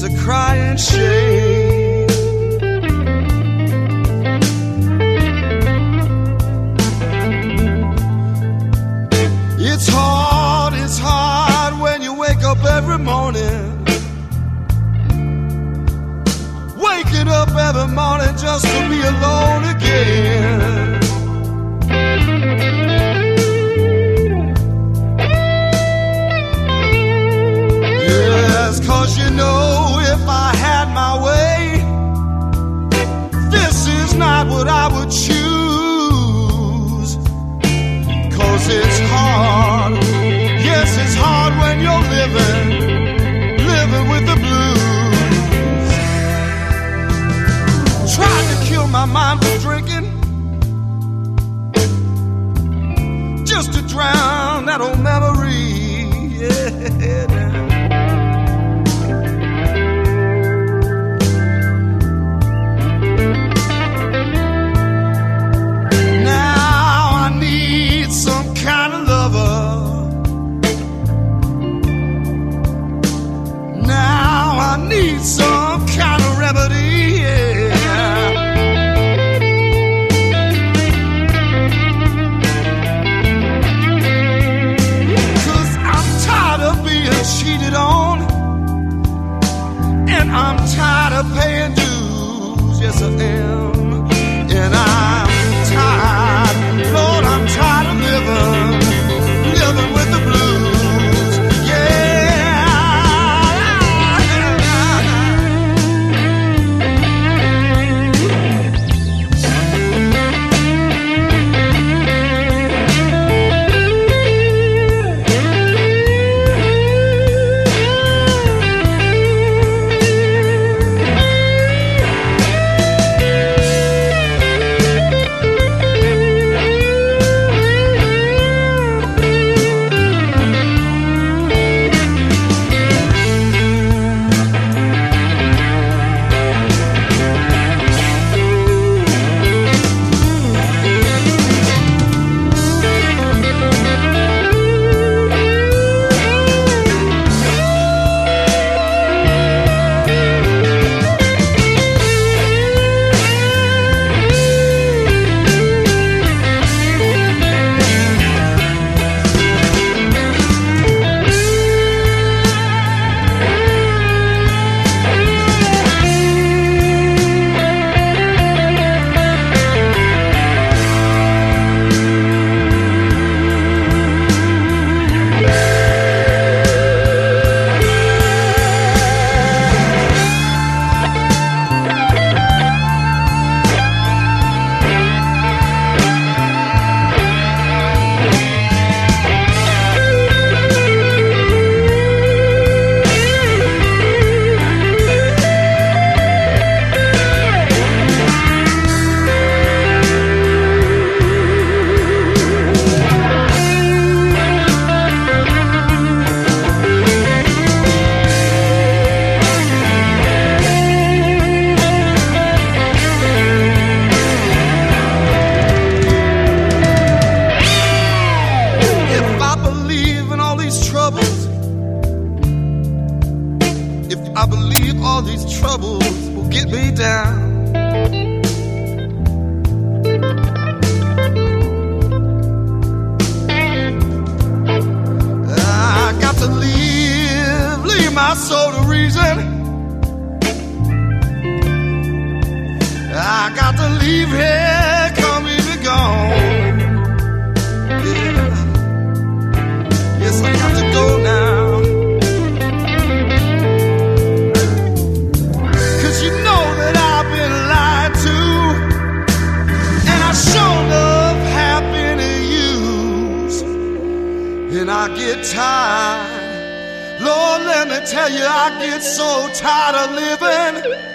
it's a crying shame. It's hard when you wake up every morning. Waking up every morning just to be alone again. Yes, 'cause you know if I had my way, this is not what I would choose. 'Cause it's hard, yes, it's hard when you're living with the blues. Tried to kill my mind with drinking, just to drown that old memory, yeah. Some kind of remedy, yeah. 'Cause I'm tired of being cheated on, and I'm tired of paying dues, yes I am. And I'm tired, Lord, I'm tired of living with the blues, yeah. I believe all these troubles will get me down. I got to leave my soul to reason. I got to leave here, come even gone. Yeah. Yes, I got to go now. And I get tired, Lord, let me tell you, I get so tired of living